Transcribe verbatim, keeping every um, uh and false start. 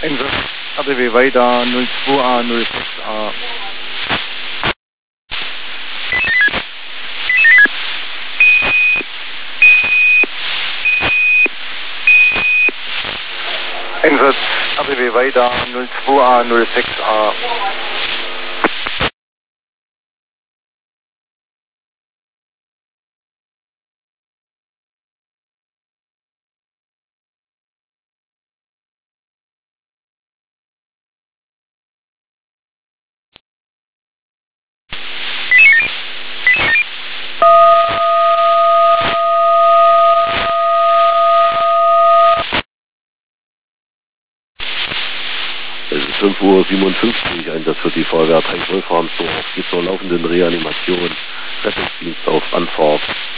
Einsatz A B W weiter null zwei A null sechs A. Einsatz A B W weiter null zwei A null sechs A. Es ist fünf Uhr siebenundfünfzig, Einsatz für die Feuerwehr Wolframsdorf, geht zur laufenden Reanimation, Rettungsdienst auf Anfahrt.